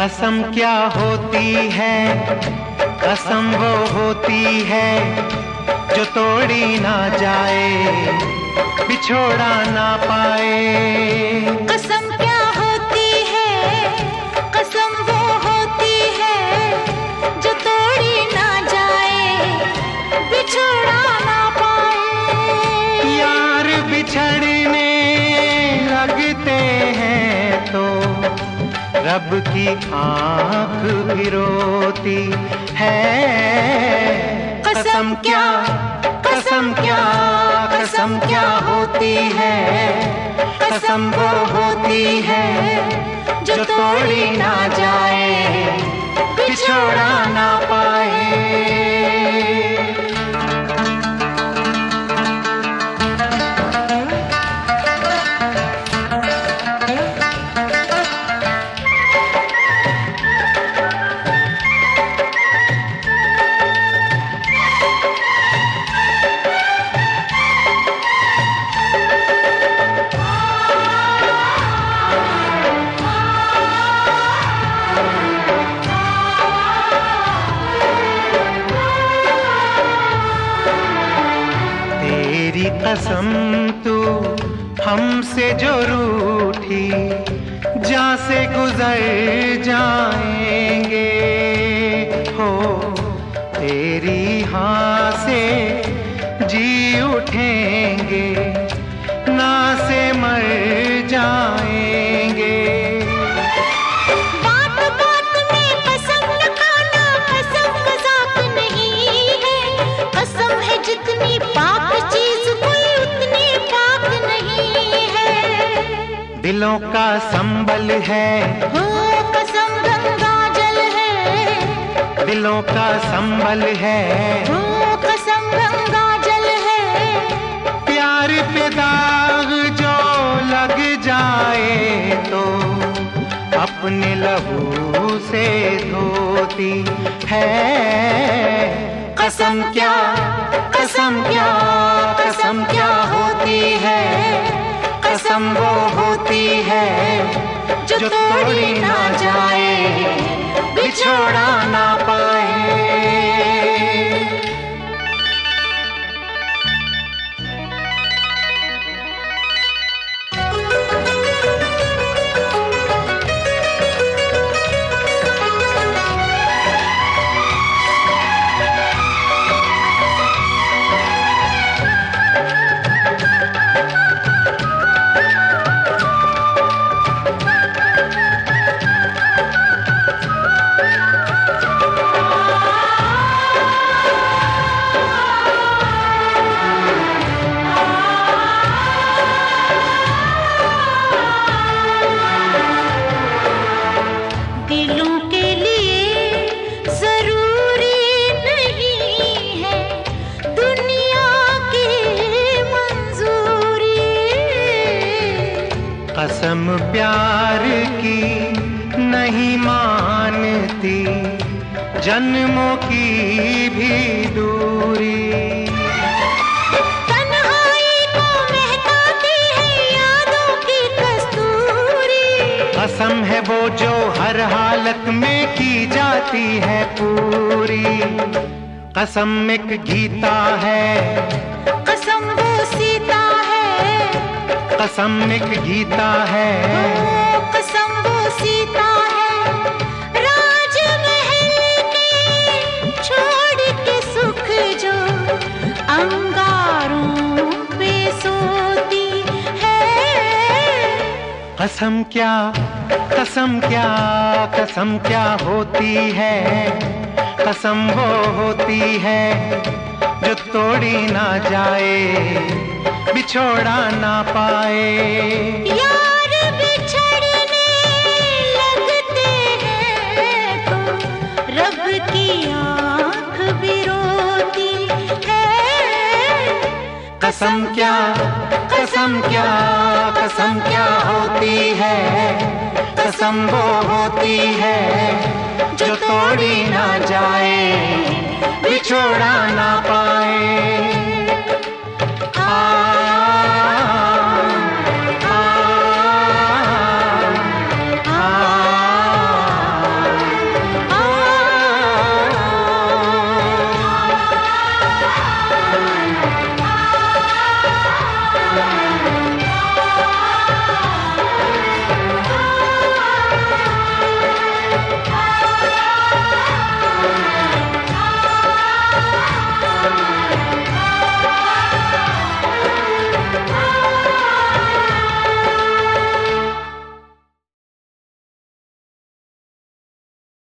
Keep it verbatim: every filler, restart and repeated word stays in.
कसम क्या होती है, कसम वो होती है जो तोड़ी ना जाए, बिछोड़ा ना पाए। कसम क्या होती है, कसम वो होती है जो तोड़ी ना जाए, बिछोड़ा ना पाए। यार बिछड़ने लगते हैं तो रब की आँख भी रोती है। कसम क्या, कसम क्या, कसम क्या होती है, कसम वो होती है जो तोड़ी ना जाए, बिछोड़ा ना पाए। तेरी कसम तू हमसे जो रूठी, जा से गुजर जाएंगे हो, तेरी हाँ से जी उठेंगे, ना से मर जाएंगे। बात बात में कसम न खाना, कसम मजाक नहीं है, कसम है जितनी पाक चीज कोई उतनी पाक नहीं है। दिलों का संबल है, हो कसम गंगा जल है, दिलों का संबल है, हो कसम गंगा जल है। प्यार पे दाग जो लग जाए तो अपने लहू से धोती है। कसम क्या, कसम क्या, कसम क्या होती है, कसम वो होती है जो तोड़ी ना जाए, बिछोड़ा ना पाए। दिलों के लिए जरूरी नहीं है दुनिया की मंजूरी। कसम प्यार की नहीं मानती, जन्मों की भी दूरी। तन्हाई को महकाती है यादों की कस्तूरी। कसम है वो जो हर हालत में की जाती है पूरी। कसम एक गीता है, कसम वो सीता है, कसम एक गीता है, ओ कसम वो सीता है। राजमहल के छोड़ के सुख जो अंगारों पे सोती है। कसम क्या, कसम क्या, कसम क्या होती है, कसम वो होती है जो तोड़ी ना जाए, बिछोड़ा ना पाए। यार बिछड़ने लगते हैं तो रब की आँख भी रोती है। कसम क्या, कसम क्या, कसम क्या होती है, कसम वो होती है जो तोड़ी ना जाए, बिछोड़ा ना पाए।